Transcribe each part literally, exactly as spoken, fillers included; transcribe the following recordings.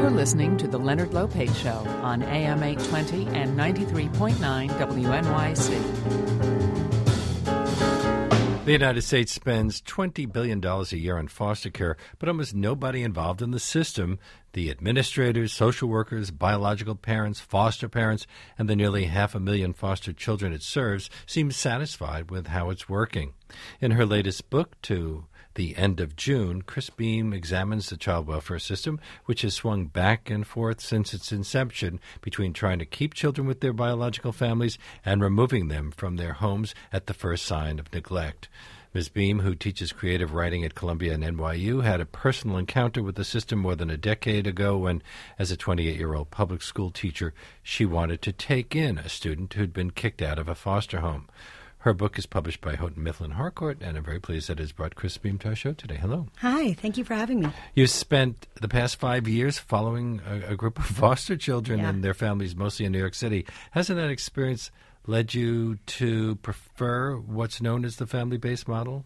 You're listening to The Leonard Lopate Show on A M eight twenty and ninety-three point nine W N Y C. The United States spends twenty billion dollars a year on foster care, but almost nobody involved in the system, the administrators, social workers, biological parents, foster parents, and the nearly half a million foster children it serves, seems satisfied with how it's working. In her latest book, To the End of June, Chris Beam examines the child welfare system, which has swung back and forth since its inception between trying to keep children with their biological families and removing them from their homes at the first sign of neglect. Miz Beam, who teaches creative writing at Columbia and N Y U, had a personal encounter with the system more than a decade ago when, as a twenty-eight-year-old public school teacher, she wanted to take in a student who'd been kicked out of a foster home. Her book is published by Houghton Mifflin Harcourt, and I'm very pleased that it has brought Chris Beam to our show today. Hello. Hi, thank you for having me. You spent the past five years following a, a group of foster children yeah. and their families, mostly in New York City. Hasn't that experience led you to prefer what's known as the family-based model?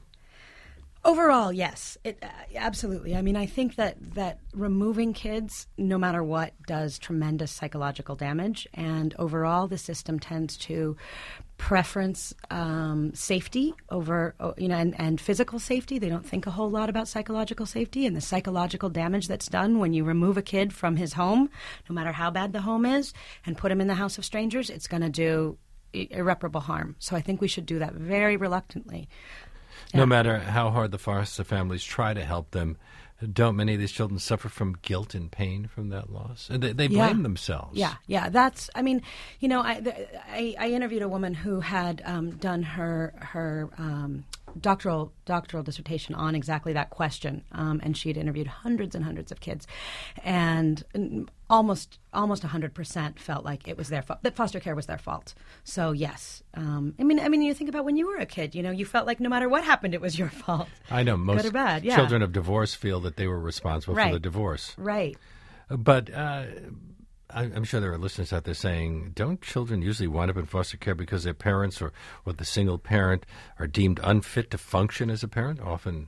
Overall, yes, it, uh, absolutely. I mean, I think that, that removing kids, no matter what, does tremendous psychological damage. And overall, the system tends to preference um, safety over, you know, and, and physical safety. They don't think a whole lot about psychological safety and the psychological damage that's done when you remove a kid from his home, no matter how bad the home is, and put him in the house of strangers. It's going to do irreparable harm. So I think we should do that very reluctantly. No Yeah. matter how hard the foster families try to help them, don't many of these children suffer from guilt and pain from that loss? And they, they blame yeah. themselves. Yeah, yeah. That's, I mean, you know, I, the, I, I interviewed a woman who had um, done her her um, doctoral doctoral dissertation on exactly that question, um, and she had interviewed hundreds and hundreds of kids, and almost almost one hundred percent felt like it was their fault, that foster care was their fault. So yes, um, I mean, I mean, you think about when you were a kid, you know, you felt like no matter what happened, it was your fault. I know most good or bad, yeah. children of divorce feel that they were responsible Right. for the divorce. Right. But uh, I- I'm sure there are listeners out there saying, don't children usually wind up in foster care because their parents or, or the single parent are deemed unfit to function as a parent, often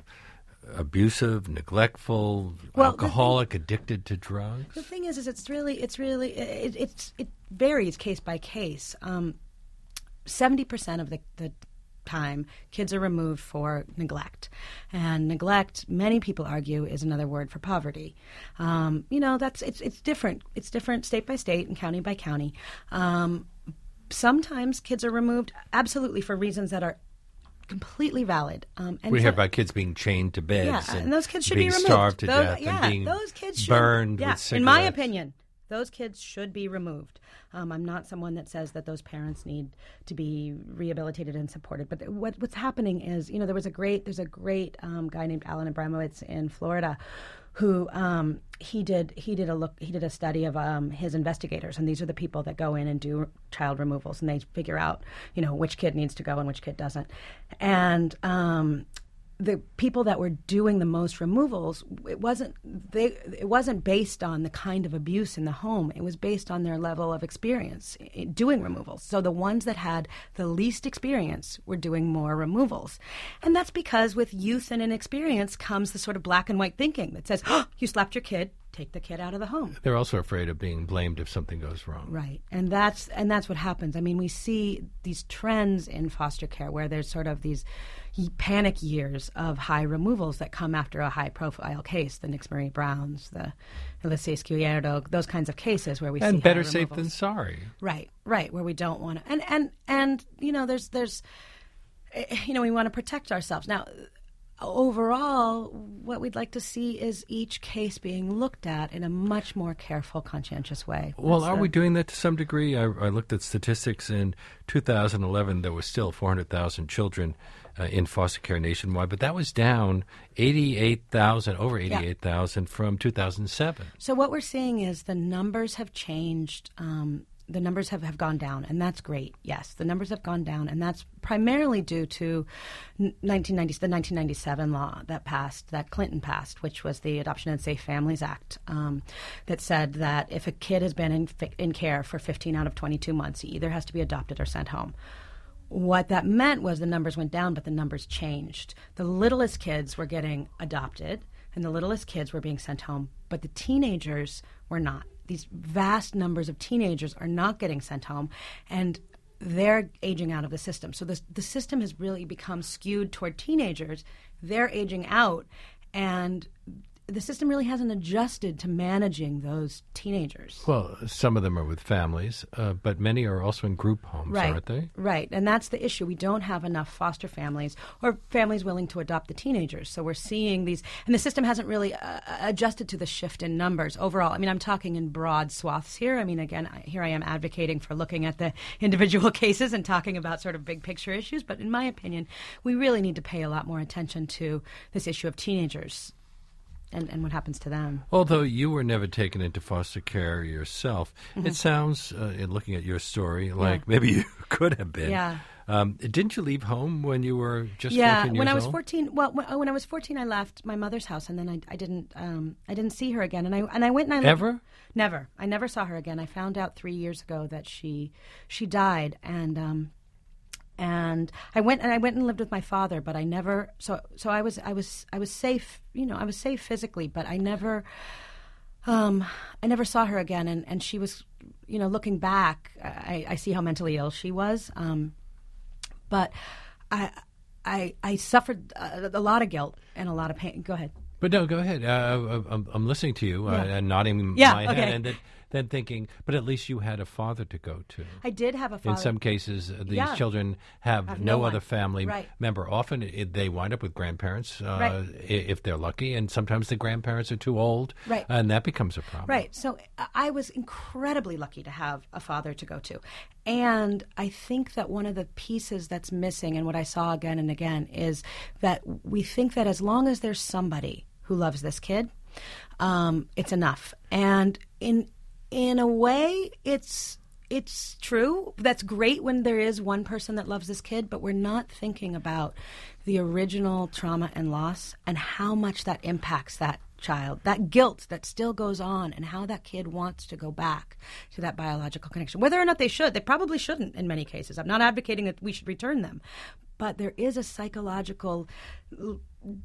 abusive, neglectful, Well, alcoholic, thing, addicted to drugs? The thing is, is it's really, it's really, it, it's it varies case by case. Um, seventy percent of the, the time, kids are removed for neglect. And neglect, many people argue, is another word for poverty. Um, you know, that's it's it's different. It's different state by state and county by county. Um, sometimes kids are removed absolutely for reasons that are completely valid. Um, and we so, hear about kids being chained to beds yeah, and, and those kids should being be removed. starved to those, death yeah, and being those kids should, burned yeah, with cigarettes. In my opinion, those kids should be removed. Um, I'm not someone that says that those parents need to be rehabilitated and supported. But what, what's happening is, you know, there was a great, there's a great um, guy named Alan Abramowitz in Florida, who um, he did he did a look he did a study of um, his investigators, and these are the people that go in and do child removals, and they figure out, you know, which kid needs to go and which kid doesn't, and. Um, The people that were doing the most removals, it wasn't they. It wasn't based on the kind of abuse in the home. It was based on their level of experience doing removals. So the ones that had the least experience were doing more removals, and that's because with youth and inexperience comes the sort of black and white thinking that says, "Oh, you slapped your kid. Take the kid out of the home." They're also afraid of being blamed if something goes wrong. Right. And that's and that's what happens. I mean, we see these trends in foster care where there's sort of these panic years of high removals that come after a high-profile case, the Nix Marie Browns, the Ulysses Izquierdo, those kinds of cases where we and see better high safe removals. than sorry. Right, right, where we don't want to. And, and, and you know, there's, there's, you know, we want to protect ourselves. Now, overall, what we'd like to see is each case being looked at in a much more careful, conscientious way. Well, That's are the, we doing that to some degree? I, I looked at statistics. In two thousand eleven, there were still four hundred thousand children uh, in foster care nationwide, but that was down eighty-eight thousand, over eighty-eight thousand yeah. from two thousand seven. So what we're seeing is the numbers have changed. Um, the numbers have, have gone down, and that's great. Yes, the numbers have gone down, and that's primarily due to nineteen ninety, the nineteen ninety-seven law that passed, that Clinton passed, which was the Adoption and Safe Families Act, um, that said that if a kid has been in, in care for fifteen out of twenty-two months, he either has to be adopted or sent home. What that meant was the numbers went down, but the numbers changed. The littlest kids were getting adopted, and the littlest kids were being sent home, but the teenagers were not. These vast numbers of teenagers are not getting sent home, and they're aging out of the system. So this, the system has really become skewed toward teenagers. They're aging out, and the system really hasn't adjusted to managing those teenagers. Well, some of them are with families, uh, but many are also in group homes, right, aren't they? Right, and that's the issue. We don't have enough foster families or families willing to adopt the teenagers. So we're seeing these, and the system hasn't really uh, adjusted to the shift in numbers overall. I mean, I'm talking in broad swaths here. I mean, again, I, here I am advocating for looking at the individual cases and talking about sort of big picture issues. But in my opinion, we really need to pay a lot more attention to this issue of teenagers. And, and what happens to them. Although you were never taken into foster care yourself, mm-hmm. it sounds, uh, in looking at your story, like yeah. maybe you could have been. Yeah. Um, didn't you leave home when you were just yeah, fourteen years old? Yeah, when I was fourteen. Well, when, when I was fourteen, I left my mother's house, and then I, I didn't. Um, I didn't see her again. And I and I went and I lived, ever. Never. I never saw her again. I found out three years ago that she she died, and. Um, And I went and I went and lived with my father, but I never. So so I was I was I was safe, you know. I was safe physically, but I never, um, I never saw her again. And, and she was, you know, looking back, I, I see how mentally ill she was. Um, but I I I suffered a, a lot of guilt and a lot of pain. Go ahead. But no, go ahead. Uh, I'm, I'm listening to you uh, yeah. and nodding yeah, my okay. head, and then, then thinking, but at least you had a father to go to. I did have a father. In some cases, uh, these yeah. children have, have no, no other one. family right. member. Often it, they wind up with grandparents uh, right. if they're lucky, and sometimes the grandparents are too old, right. and that becomes a problem. Right. So I was incredibly lucky to have a father to go to. And I think that one of the pieces that's missing, and what I saw again and again, is that we think that as long as there's somebody who loves this kid, um, it's enough. And in in a way, it's it's true. That's great when there is one person that loves this kid, but we're not thinking about the original trauma and loss and how much that impacts that child, that guilt that still goes on, and how that kid wants to go back to that biological connection. Whether or not they should, they probably shouldn't in many cases. I'm not advocating that we should return them. But there is a psychological l-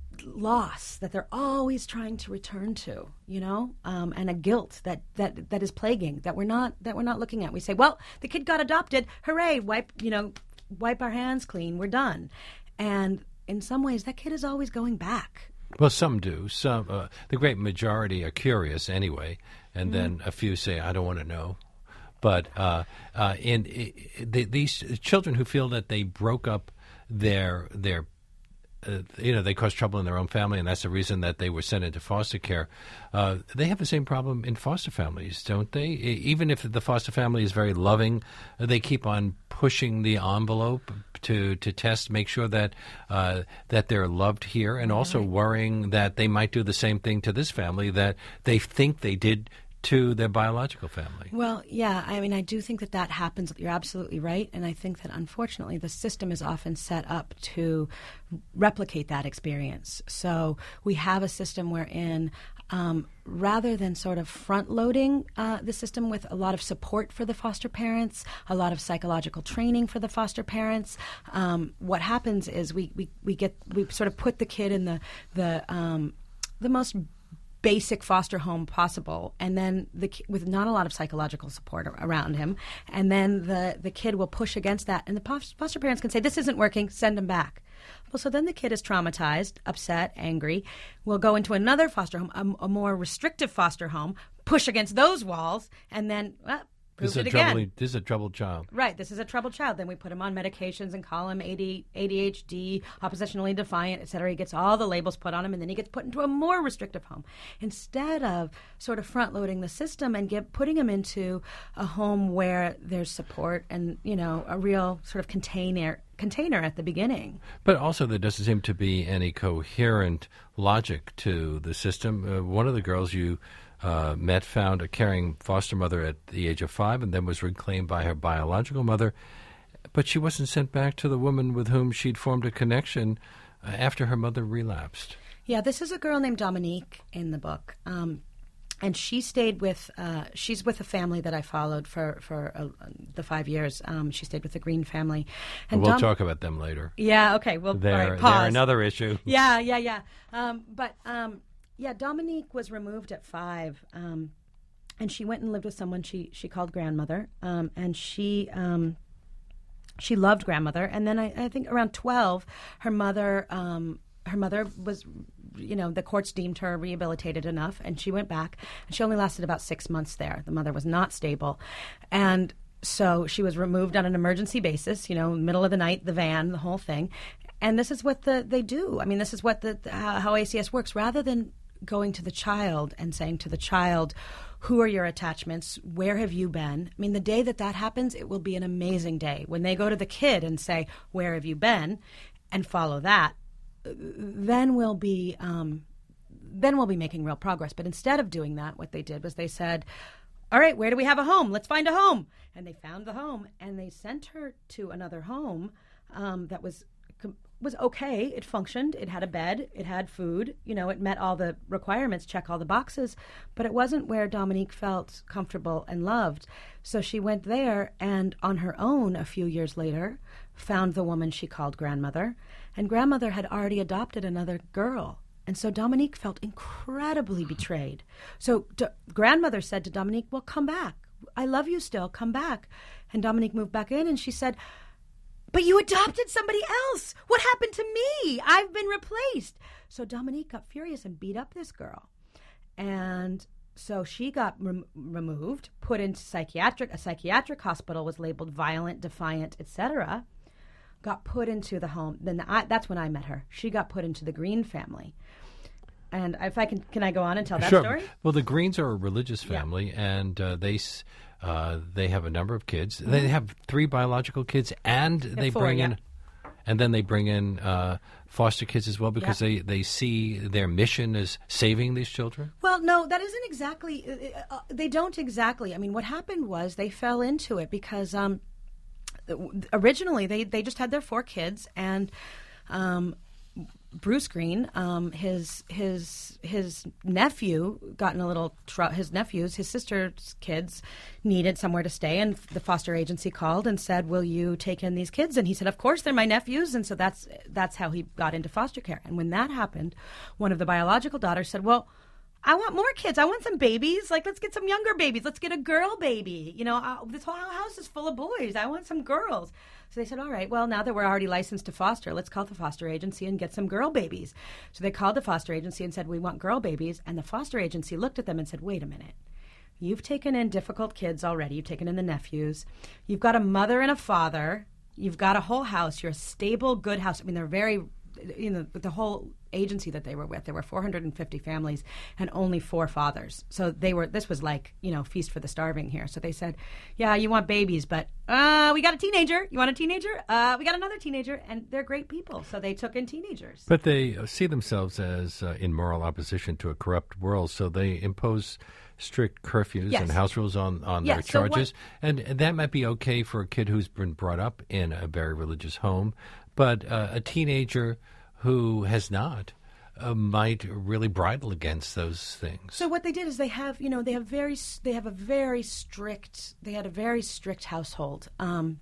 loss that they're always trying to return to, you know, um, and a guilt that, that that is plaguing that we're not that we're not looking at. We say, well, the kid got adopted, hooray! Wipe, you know, wipe our hands clean. We're done. And in some ways, that kid is always going back. Well, some do. Some, uh, the great majority are curious anyway, and mm-hmm. then a few say, "I don't want to know." But uh, uh, in, in the, these children who feel that they broke up their their uh, you know, they caused trouble in their own family, and that's the reason that they were sent into foster care. Uh, they have the same problem in foster families, don't they? Even if the foster family is very loving, they keep on pushing the envelope to to test, make sure that uh, that they're loved here, and also worrying that they might do the same thing to this family that they think they did to their biological family. Well, yeah, I mean, I do think that that happens. You're absolutely right. And I think that, unfortunately, the system is often set up to replicate that experience. So we have a system wherein, um, rather than sort of front-loading uh, the system with a lot of support for the foster parents, a lot of psychological training for the foster parents, um, what happens is we, we, we get we sort of put the kid in the the um, the most basic foster home possible, and then the with not a lot of psychological support around him, and then the the kid will push against that, and the foster parents can say, this isn't working, send him back. Well, so then the kid is traumatized, upset, angry, will go into another foster home, a, a more restrictive foster home, push against those walls, and then well, This is, it a again. troubled, this is a troubled child. Right. This is a troubled child. Then we put him on medications and call him A D H D, oppositionally defiant, et cetera. He gets all the labels put on him, and then he gets put into a more restrictive home. Instead of sort of front-loading the system and get putting him into a home where there's support and, you know, a real sort of container container at the beginning. But also there doesn't seem to be any coherent logic to the system. Uh, one of the girls you Uh, met found a caring foster mother at the age of five and then was reclaimed by her biological mother, but she wasn't sent back to the woman with whom she'd formed a connection uh, after her mother relapsed. Yeah, this is a girl named Dominique in the book. Um, and she stayed with, uh, she's with a family that I followed for, for uh, the five years. Um, she stayed with the Green family. And we'll Dom- talk about them later. Yeah, okay. Well, they're, all right, pause. they're another issue. Yeah, yeah, yeah. Um, but... Um, Yeah, Dominique was removed at five, um, and she went and lived with someone she, she called grandmother, um, and she um, she loved grandmother. And then I, I think around twelve, her mother um, her mother was, you know, the courts deemed her rehabilitated enough, and she went back. And she only lasted about six months there. The mother was not stable, and so she was removed on an emergency basis. You know, middle of the night, the van, the whole thing. And this is what the, they do. I mean, this is what the how, how A C S works. Rather than going to the child and saying to the child, who are your attachments? Where have you been? I mean, the day that that happens, it will be an amazing day. When they go to the kid and say, where have you been? And follow that, then we'll be um, then we'll be making real progress. But instead of doing that, what they did was they said, all right, where do we have a home? Let's find a home. And they found the home, and they sent her to another home um, that was was okay. It functioned. It had a bed. It had food. You know, it met all the requirements, check all the boxes. But it wasn't where Dominique felt comfortable and loved. So she went there, and on her own, a few years later, found the woman she called grandmother. And grandmother had already adopted another girl. And so Dominique felt incredibly betrayed. So D- grandmother said to Dominique, well, come back. I love you still. Come back. And Dominique moved back in, and she said, but you adopted somebody else. What happened to me? I've been replaced. So Dominique got furious and beat up this girl. And so she got rem- removed, put into psychiatric, a psychiatric hospital, was labeled violent, defiant, et cetera, got put into the home. Then I, that's when I met her. She got put into the Green family. And if I can, can I go on and tell that sure. story? Well, the Greens are a religious family, yeah. and uh, they uh, they have a number of kids. Mm-hmm. They have three biological kids, and they four, bring yeah. in, and then they bring in uh, foster kids as well because yeah. they, they see their mission as saving these children. Well, no, that isn't exactly. Uh, uh, they don't exactly. I mean, what happened was they fell into it because um, originally they they just had their four kids and. Um, Bruce Green, um, his his his nephew got in a little trouble. His nephews, his sister's kids, needed somewhere to stay, and the foster agency called and said, "Will you take in these kids?" And he said, "Of course, they're my nephews." And so that's that's how he got into foster care. And when that happened, one of the biological daughters said, "Well, I want more kids. I want some babies. Like, let's get some younger babies. Let's get a girl baby. You know, uh, this whole house is full of boys. I want some girls." So they said, all right, well, now that we're already licensed to foster, let's call the foster agency and get some girl babies. So they called the foster agency and said, we want girl babies. And the foster agency looked at them and said, wait a minute. You've taken in difficult kids already. You've taken in the nephews. You've got a mother and a father. You've got a whole house. You're a stable, good house. I mean, they're very... You know, the whole agency that they were with, there were four hundred fifty families and only four fathers. So they were, this was like, you know, feast for the starving here. So they said, yeah, you want babies, but uh, we got a teenager. You want a teenager? Uh, we got another teenager. And they're great people. So they took in teenagers. But they uh, see themselves as uh, in moral opposition to a corrupt world. So they impose strict curfews yes. and house rules on, on yes, their so charges. what, and, and that might be okay for a kid who's been brought up in a very religious home. But uh, a teenager who has not uh, might really bridle against those things. So what they did is they have, you know, they have very, they have a very strict, they had a very strict household. Um,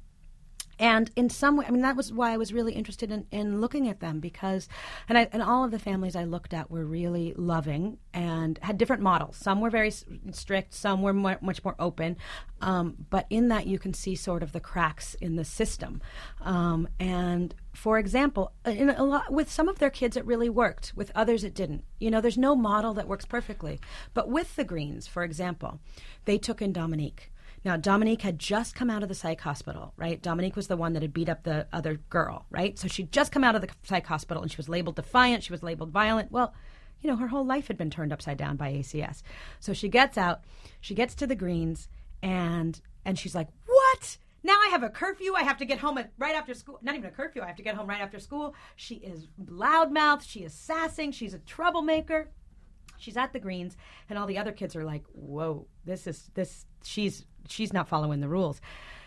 and in some way, I mean, that was why I was really interested in, in looking at them because, and I, and all of the families I looked at were really loving and had different models. Some were very strict, some were more, much more open. Um, but in that, you can see sort of the cracks in the system. Um, and for example, in a lot, with some of their kids, it really worked. With others, it didn't. You know, there's no model that works perfectly. But with the Greens, for example, they took in Dominique. Now, Dominique had just come out of the psych hospital, right? Dominique was the one that had beat up the other girl, right? So she'd just come out of the psych hospital, and she was labeled defiant. She was labeled violent. Well, you know, her whole life had been turned upside down by A C S. So she gets out. She gets to the Greens, and and she's like, what? Now I have a curfew. I have to get home at, right after school. Not even a curfew. I have to get home right after school. She is loudmouthed. She is sassing. She's a troublemaker. She's at the Greens, and all the other kids are like, whoa, this is, this, she's, she's not following the rules.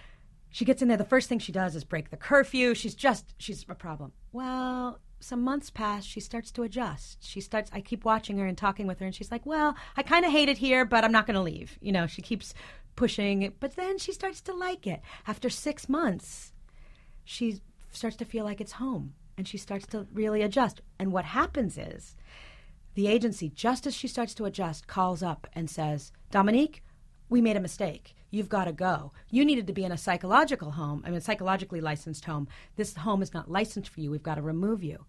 She gets in there. The first thing she does is break the curfew. She's just, she's a problem. Well, some months pass. She starts to adjust. She starts, I keep watching her and talking with her, and she's like, well, I kind of hate it here, but I'm not going to leave. You know, she keeps pushing it, but then she starts to like it. After six months, she starts to feel like it's home, and she starts to really adjust. And what happens is, The agency, just as she starts to adjust, calls up and says, Dominique, we made a mistake. You've got to go. You needed to be in a psychological home, I mean, a psychologically licensed home. This home is not licensed for you. We've got to remove you.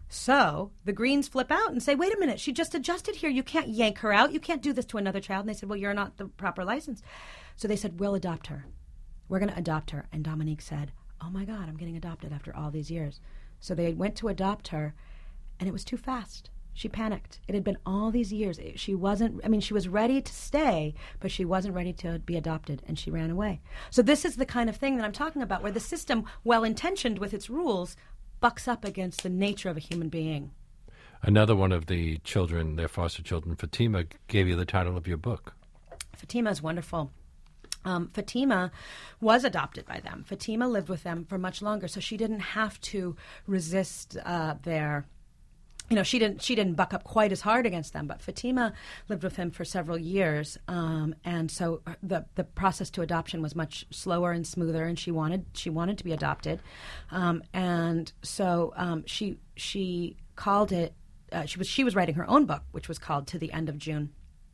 So the Greens flip out and say, wait a minute, she just adjusted here. You can't yank her out. You can't do this to another child. And they said, well, you're not the proper license. So they said, we'll adopt her. We're going to adopt her. And Dominique said, oh, my God, I'm getting adopted after all these years. So they went to adopt her, and it was too fast. She panicked. It had been all these years. She wasn't, I mean, she was ready to stay, but she wasn't ready to be adopted, and she ran away. So this is the kind of thing that I'm talking about, where the system, well-intentioned with its rules, bucks up against the nature of a human being. Another one of the children, their foster children, Fatima, gave you the title of your book. Fatima is wonderful. Um, Fatima was adopted by them. Fatima lived with them for much longer, so she didn't have to resist uh, their... You know, she didn't. She didn't buck up quite as hard against them. But Fatima lived with him for several years, um, and so the the process to adoption was much slower and smoother. And she wanted she wanted to be adopted, um, and so um, she she called it. Uh, she was she was writing her own book, which was called To the End of June.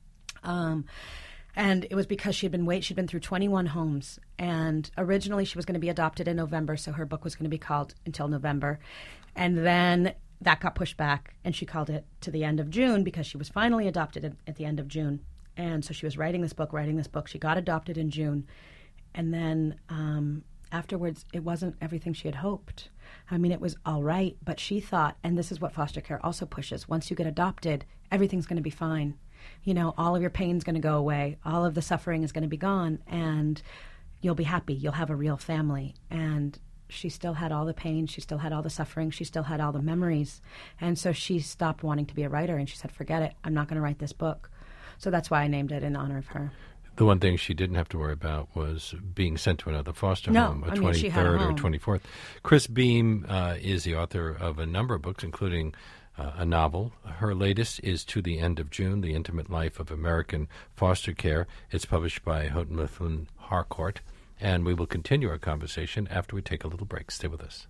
Um, And it was because she'd been wait she'd been through twenty-one homes, and originally she was going to be adopted in November, so her book was going to be called Until November, and then that got pushed back, and she called it To the End of June because she was finally adopted at, at the end of June. And so she was writing this book, writing this book. She got adopted in June, and then um, afterwards, it wasn't everything she had hoped. I mean, it was all right, but she thought, and this is what foster care also pushes, once you get adopted, everything's going to be fine. You know, all of your pain's going to go away. All of the suffering is going to be gone, and you'll be happy. You'll have a real family. And she still had all the pain. She still had all the suffering. She still had all the memories. And so she stopped wanting to be a writer, and she said, forget it. I'm not going to write this book. So that's why I named it in honor of her. The one thing she didn't have to worry about was being sent to another foster no, home, a I mean, she had a twenty-third or home. twenty-fourth. Chris Beam uh, is the author of a number of books, including uh, a novel. Her latest is To the End of June, The Intimate Life of American Foster Care. It's published by Houghton Mifflin Harcourt. And we will continue our conversation after we take a little break. Stay with us.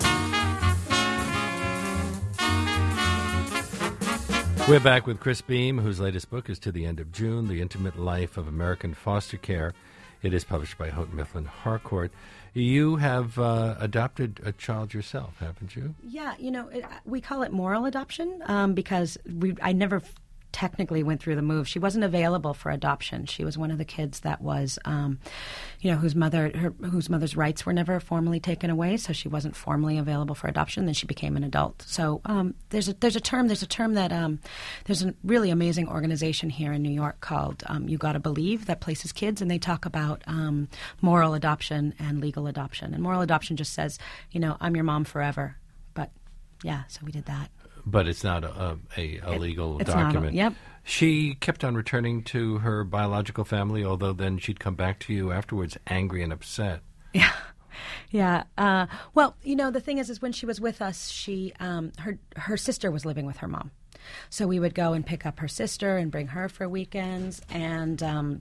We're back with Chris Beam, whose latest book is To the End of June, The Intimate Life of American Foster Care. It is published by Houghton Mifflin Harcourt. You have uh, adopted a child yourself, haven't you? Yeah, you know, it, we call it moral adoption um, because we I never f- technically went through the move. She wasn't available for adoption. She was one of the kids that was, um, you know, whose mother her, whose mother's rights were never formally taken away, so she wasn't formally available for adoption. Then she became an adult. So um, there's a there's a term there's a term that um, there's a really amazing organization here in New York called um, You Gotta Believe that places kids, and they talk about um, moral adoption and legal adoption. And moral adoption just says, you know, I'm your mom forever. But yeah, so we did that. But it's not a, a, a legal it, it's document. Not a, yep. She kept on returning to her biological family, although then she'd come back to you afterwards angry and upset. Yeah. Yeah. Uh, well, you know, the thing is, is when she was with us, she, um, her, her sister was living with her mom. So we would go and pick up her sister and bring her for weekends. And, um,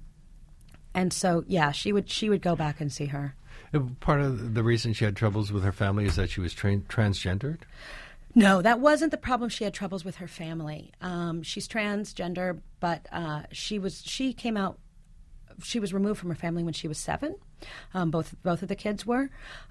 and so, yeah, she would, she would go back and see her. Part of the reason she had troubles with her family is that she was tra- transgendered? No, that wasn't the problem. She had troubles with her family. Um, she's transgender, but uh, she was she came out. She was removed from her family when she was seven. Um, both both of the kids were,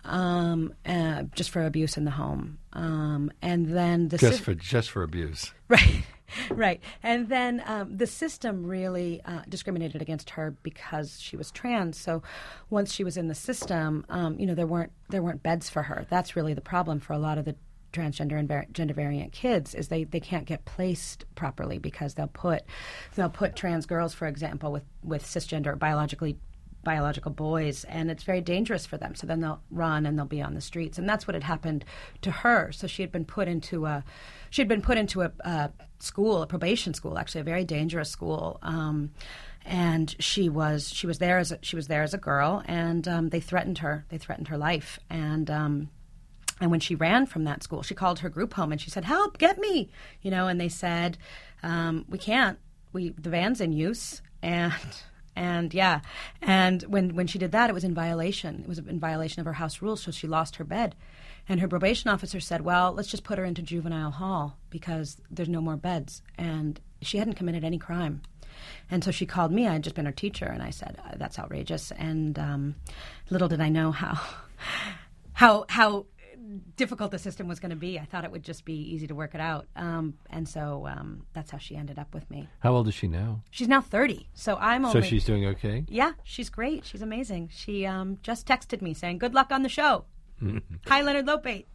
um, uh, just for abuse in the home. Um, and then the just si- for just for abuse, right, right. And then um, the system really uh, discriminated against her because she was trans. So once she was in the system, um, you know, there weren't there weren't beds for her. That's really the problem for a lot of the transgender and var- gender variant kids is they, they can't get placed properly because they'll put they'll put trans girls, for example, with, with cisgender biologically biological boys, and it's very dangerous for them. So then they'll run and they'll be on the streets, and that's what had happened to her. So she had been put into a she had been put into a, a school, a probation school, actually a very dangerous school. Um, and she was she was there as a, she was there as a girl, and um, they threatened her. They threatened her life, and. Um, And when she ran from that school, she called her group home and she said, "Help, get me!" You know, and they said, um, "We can't. We the van's in use." And and yeah, and when when she did that, it was in violation. It was in violation of her house rules, so she lost her bed. And her probation officer said, well, let's just put her into juvenile hall because there's no more beds. And she hadn't committed any crime. And so she called me. I had just been her teacher, and I said, that's outrageous. And um, little did I know how how how difficult the system was going to be. I thought it would just be easy to work it out. Um, and so um, that's how she ended up with me. How old is she now? She's now thirty. So I'm only... So she's doing okay? Yeah, she's great. She's amazing. She um, just texted me saying, good luck on the show. Hi, Leonard Lopate.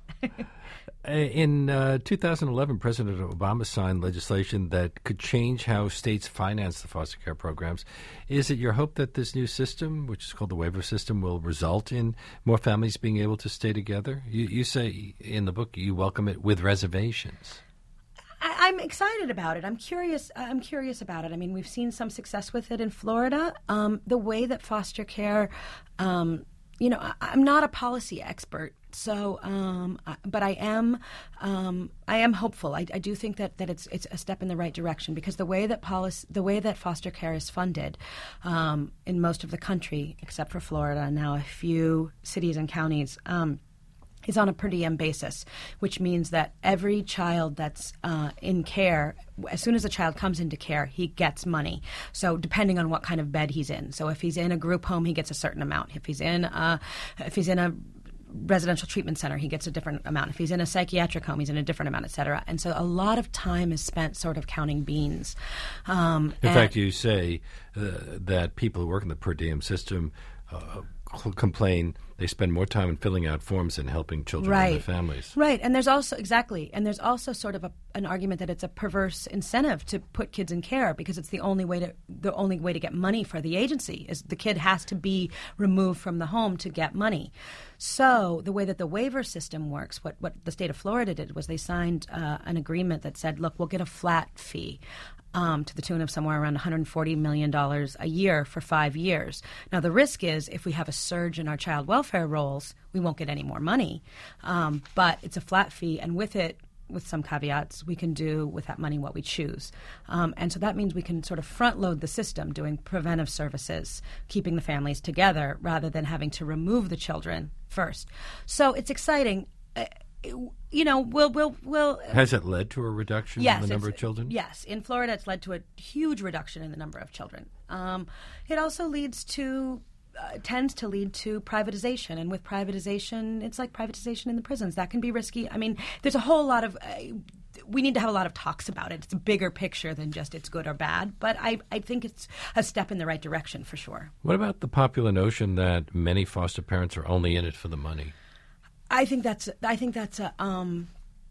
In uh, two thousand eleven, President Obama signed legislation that could change how states finance the foster care programs. Is it your hope that this new system, which is called the waiver system, will result in more families being able to stay together? You, you say in the book you welcome it with reservations. I, I'm excited about it. I'm curious. I'm curious about it. I mean, we've seen some success with it in Florida. Um, the way that foster care, um, you know, I, I'm not a policy expert. So, um, but I am, um, I am hopeful. I, I do think that, that it's it's a step in the right direction because the way that policy, the way that foster care is funded, um, in most of the country, except for Florida, and now a few cities and counties, um, is on a per diem basis, which means that every child that's uh, in care, as soon as a child comes into care, he gets money. So depending on what kind of bed he's in. So if he's in a group home, he gets a certain amount. If he's in, uh, if he's in a residential treatment center, he gets a different amount. If he's in a psychiatric home, he's in a different amount, et cetera. And so a lot of time is spent sort of counting beans. Um, in fact, you say uh, that people who work in the per diem system uh, complain they spend more time in filling out forms than helping children right. and their families. Right. And there's also, exactly, and there's also sort of a, an argument that it's a perverse incentive to put kids in care because it's the only way to the only way to get money for the agency is the kid has to be removed from the home to get money. So the way that the waiver system works, what, what the state of Florida did was they signed uh, an agreement that said, look, we'll get a flat fee. Um, to the tune of somewhere around one hundred forty million dollars a year for five years. Now, the risk is if we have a surge in our child welfare rolls, we won't get any more money. Um, but it's a flat fee, and with it, with some caveats, we can do with that money what we choose. Um, and so that means we can sort of front load the system doing preventive services, keeping the families together rather than having to remove the children first. So it's exciting. Uh, You know, we'll, we'll, we'll. Has it led to a reduction yes, in the number of children? Yes. In Florida, it's led to a huge reduction in the number of children. Um, it also leads to, uh, tends to lead to privatization. And with privatization, it's like privatization in the prisons. That can be risky. I mean, there's a whole lot of, uh, we need to have a lot of talks about it. It's a bigger picture than just it's good or bad. But I, I think it's a step in the right direction for sure. What about the popular notion that many foster parents are only in it for the money? I think that's I think that's a um,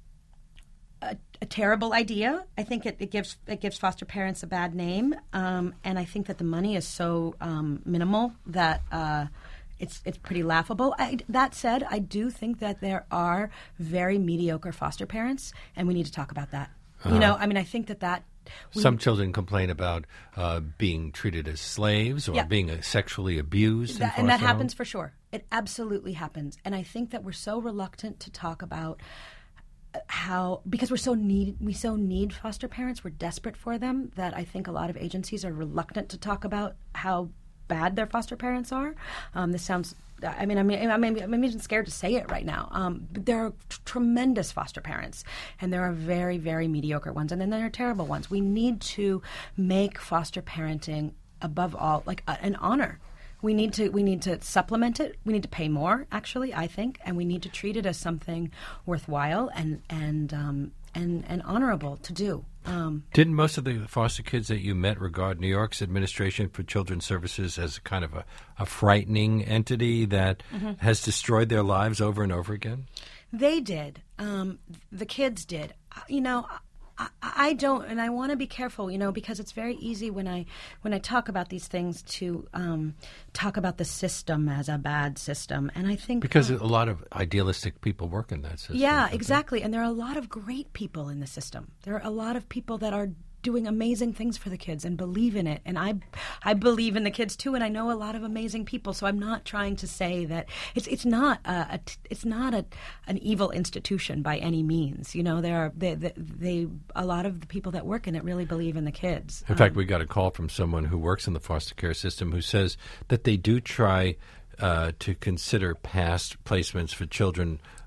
a, a terrible idea. I think it, it gives it gives foster parents a bad name, um, and I think that the money is so um, minimal that uh, it's it's pretty laughable. I, that said, I do think that there are very mediocre foster parents, and we need to talk about that. Uh-huh. You know, I mean, I think that that. We, Some children complain about uh, being treated as slaves or yeah. being uh, sexually abused. That, in and that homes. happens for sure. It absolutely happens. And I think that we're so reluctant to talk about how, because we're so need, we so need foster parents, we're desperate for them, that I think a lot of agencies are reluctant to talk about how bad their foster parents are. Um, this sounds... I mean, I mean, I'm, I'm even scared to say it right now. Um, but there are t- tremendous foster parents, and there are very, very mediocre ones, and then there are terrible ones. We need to make foster parenting, above all, like a, an honor. We need to we need to supplement it. We need to pay more, actually, I think, and we need to treat it as something worthwhile and and um, and, and honorable to do. Um, Didn't most of the foster kids that you met regard New York's Administration for Children's Services as kind of a, a frightening entity that mm-hmm. has destroyed their lives over and over again? They did. Um, the kids did. You know, I, I don't, and I want to be careful, you know, because it's very easy when I when I talk about these things to um, talk about the system as a bad system. And I think because uh, a lot of idealistic people work in that system. Yeah, exactly. They? And there are a lot of great people in the system. There are a lot of people that are doing amazing things for the kids and believe in it. And I I believe in the kids too, and I know a lot of amazing people. So I'm not trying to say that it's it's not a, a it's not a an evil institution by any means. You know, there are they, they, they a lot of the people that work in it really believe in the kids. In um, fact, we got a call from someone who works in the foster care system who says that they do try uh, to consider past placements for children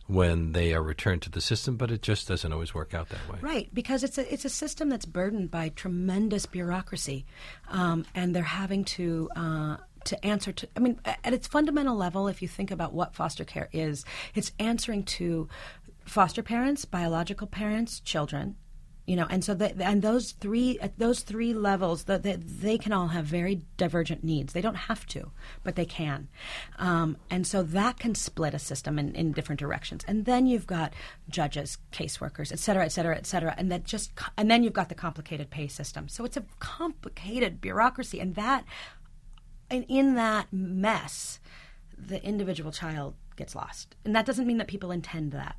when they are returned to the system, but it just doesn't always work out that way. Right, because it's a it's a system that's burdened by tremendous bureaucracy, um, and they're having to uh, to answer to. I mean, at its fundamental level, if you think about what foster care is, it's answering to foster parents, biological parents, children. You know, and so the, and those three at those three levels, the, the, they can all have very divergent needs. They don't have to, but they can, um, and so that can split a system in, in different directions. And then you've got judges, caseworkers, et cetera, et cetera, et cetera, and that just and then you've got the complicated pay system. So it's a complicated bureaucracy, and that and in that mess, the individual child gets lost, and that doesn't mean that people intend that.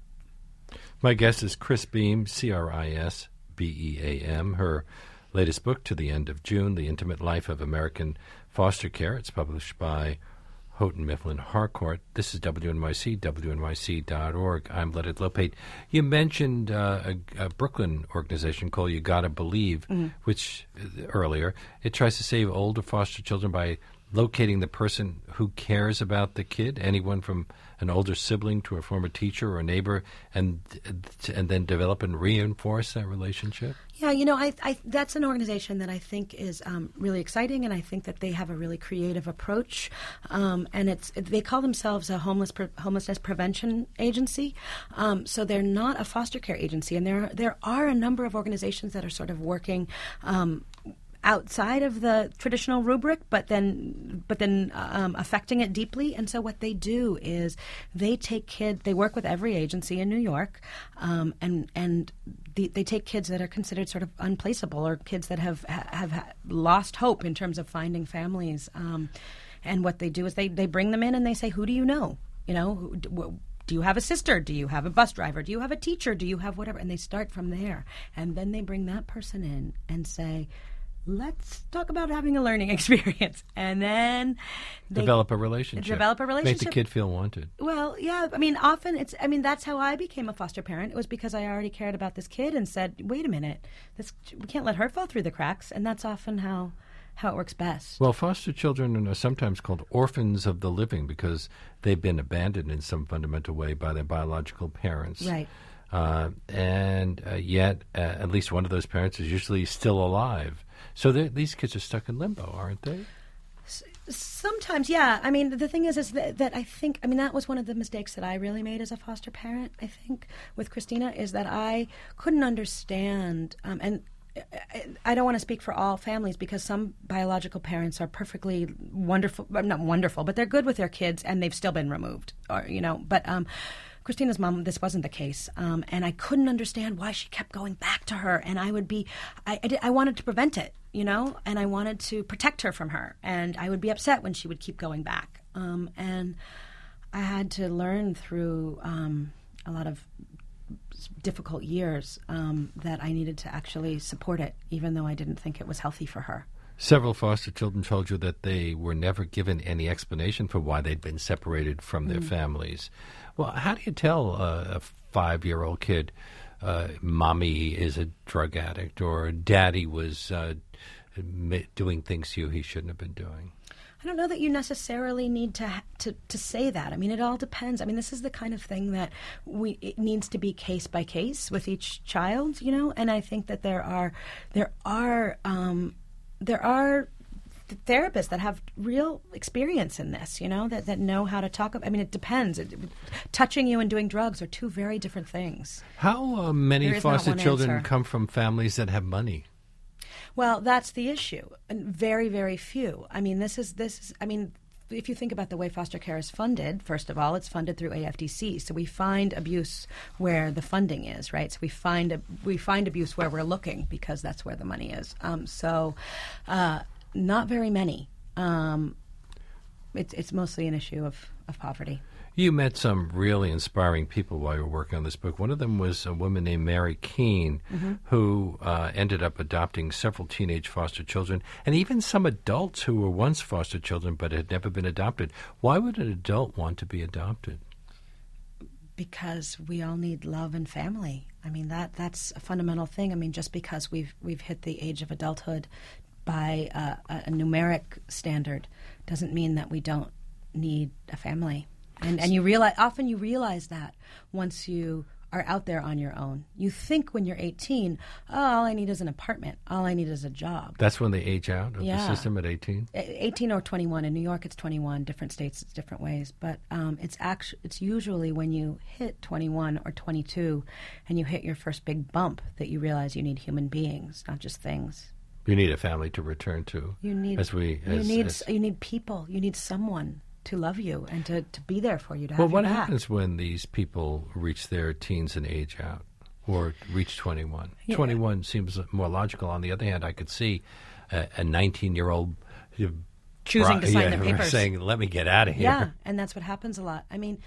My guest is Cris Beam, C R I S B E A M. Her latest book, To the End of June, The Intimate Life of American Foster Care. It's published by Houghton Mifflin Harcourt. This is W N Y C, W N Y C dot org. I'm Leonard Lopate. You mentioned uh, a, a Brooklyn organization called You Gotta Believe, mm-hmm. which uh, earlier, it tries to save older foster children by locating the person who cares about the kid, anyone from an older sibling to a former teacher or a neighbor, and and then develop and reinforce that relationship? Yeah, you know, I, I that's an organization that I think is um, really exciting, and I think that they have a really creative approach. Um, and it's they call themselves a homeless pre- homelessness prevention agency. Um, so they're not a foster care agency, and there there are a number of organizations that are sort of working Um, outside of the traditional rubric, but then but then um, affecting it deeply. And so what they do is they take kids, they work with every agency in New York, um, and and the, they take kids that are considered sort of unplaceable or kids that have have lost hope in terms of finding families. Um, and what they do is they, they bring them in and they say, who do you know? You know, who, wh- do you have a sister? Do you have a bus driver? Do you have a teacher? Do you have whatever? And they start from there. And then they bring that person in and say, let's talk about having a learning experience. And then they develop a relationship. Develop a relationship. Make the kid feel wanted. Well, yeah. I mean, often it's, I mean, that's how I became a foster parent. It was because I already cared about this kid and said, wait a minute, this, we can't let her fall through the cracks. And that's often how, how it works best. Well, foster children are sometimes called orphans of the living because they've been abandoned in some fundamental way by their biological parents. Right. Uh, and uh, yet, uh, at least one of those parents is usually still alive. So these kids are stuck in limbo, aren't they? S- sometimes, yeah. I mean, the thing is, is that, that I think, I mean, that was one of the mistakes that I really made as a foster parent, I think, with Christina, is that I couldn't understand, um, and I don't want to speak for all families because some biological parents are perfectly wonderful, not wonderful, but they're good with their kids and they've still been removed, or, you know, but, um, Christina's mom, this wasn't the case, um, and I couldn't understand why she kept going back to her, and I would be, I, I, did, I wanted to prevent it, you know, and I wanted to protect her from her, and I would be upset when she would keep going back, um, and I had to learn through um, a lot of difficult years um, that I needed to actually support it, even though I didn't think it was healthy for her. Several foster children told you that they were never given any explanation for why they'd been separated from their mm. families. Well, how do you tell uh, a five-year-old kid, uh, mommy is a drug addict or daddy was uh, doing things to you he shouldn't have been doing? I don't know that you necessarily need to, to to say that. I mean, it all depends. I mean, this is the kind of thing that we it needs to be case by case with each child, you know. And I think that there are there are um, there are therapists that have real experience in this, you know, that, that know how to talk. I mean, it depends. It, touching you and doing drugs are two very different things. How uh, many foster children answer. come from families that have money? Well, that's the issue. And very, very few. I mean, this is this. Is, I mean, if you think about the way foster care is funded, first of all, it's funded through A F D C. So we find abuse where the funding is, right? So we find a, we find abuse where we're looking because that's where the money is. Um, so, uh, not very many. Um, it's it's mostly an issue of, of poverty. You met some really inspiring people while you were working on this book. One of them was a woman named Mary Keene, mm-hmm. who uh, ended up adopting several teenage foster children, and even some adults who were once foster children but had never been adopted. Why would an adult want to be adopted? Because we all need love and family. I mean, that that's a fundamental thing. I mean, just because we've we've hit the age of adulthood by uh, a numeric standard doesn't mean that we don't need a family. And and you realize often you realize that once you are out there on your own. You think when you're eighteen, oh, all I need is an apartment. All I need is a job. That's when they age out of Yeah. the system at eighteen? eighteen or twenty-one. In New York, it's twenty-one. Different states, it's different ways. But um, it's actu- it's usually when you hit twenty-one or twenty-two and you hit your first big bump that you realize you need human beings, not just things. You need a family to return to. You need as we, you as, need as, you need people. You need someone to love you and to, to be there for you, to have well, your what back. happens when these people reach their teens and age out or reach twenty-one? Yeah. twenty-one seems more logical. On the other hand, I could see a nineteen-year-old choosing to sign yeah, their papers, saying, let me get out of here. Yeah, and that's what happens a lot. I mean,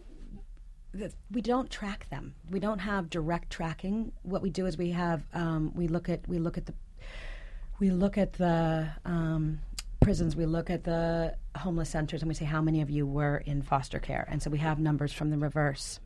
the, we don't track them. We don't have direct tracking. What we do is we have um, we look at we look at the we look at the um, prisons. We look at the homeless centers, and we say how many of you were in foster care. And so we have numbers from the reverse.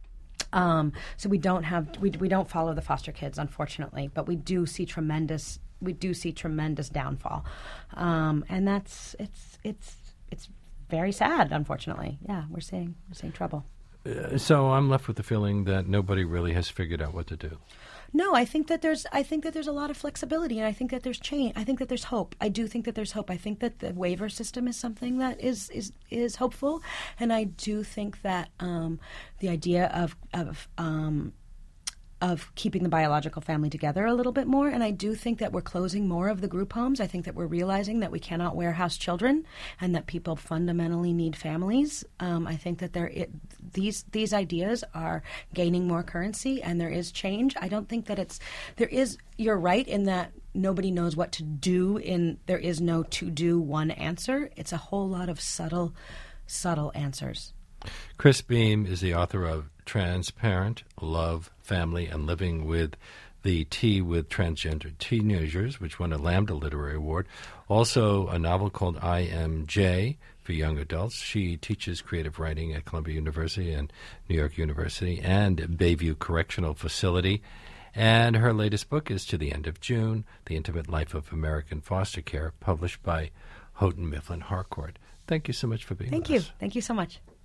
Um, so we don't have we we don't follow the foster kids, unfortunately, but we do see tremendous we do see tremendous downfall, um, and that's it's it's it's very sad. Unfortunately, yeah, we're seeing we're seeing trouble. Uh, so I'm left with the feeling that nobody really has figured out what to do. No, I think that there's I think that there's a lot of flexibility, and I think that there's change. I think that there's hope. I do think that there's hope. I think that the waiver system is something that is is, is hopeful, and I do think that um, the idea of of um, of keeping the biological family together a little bit more, and I do think that we're closing more of the group homes. I think that we're realizing that we cannot warehouse children, and that people fundamentally need families. Um, I think that there it, these these ideas are gaining more currency, and there is change. I don't think that it's there is. You're right in that nobody knows what to do. In there is no to do one answer. It's a whole lot of subtle, subtle answers. Chris Beam is the author of Transparent, Love, Family, and Living with the Tea with Transgender Teenagers, which won a Lambda Literary Award. Also, a novel called I Am J for young adults. She teaches creative writing at Columbia University and New York University and Bayview Correctional Facility. And her latest book is To the End of June, The Intimate Life of American Foster Care, published by Houghton Mifflin Harcourt. Thank you so much for being Thank with you. us. Thank you so much.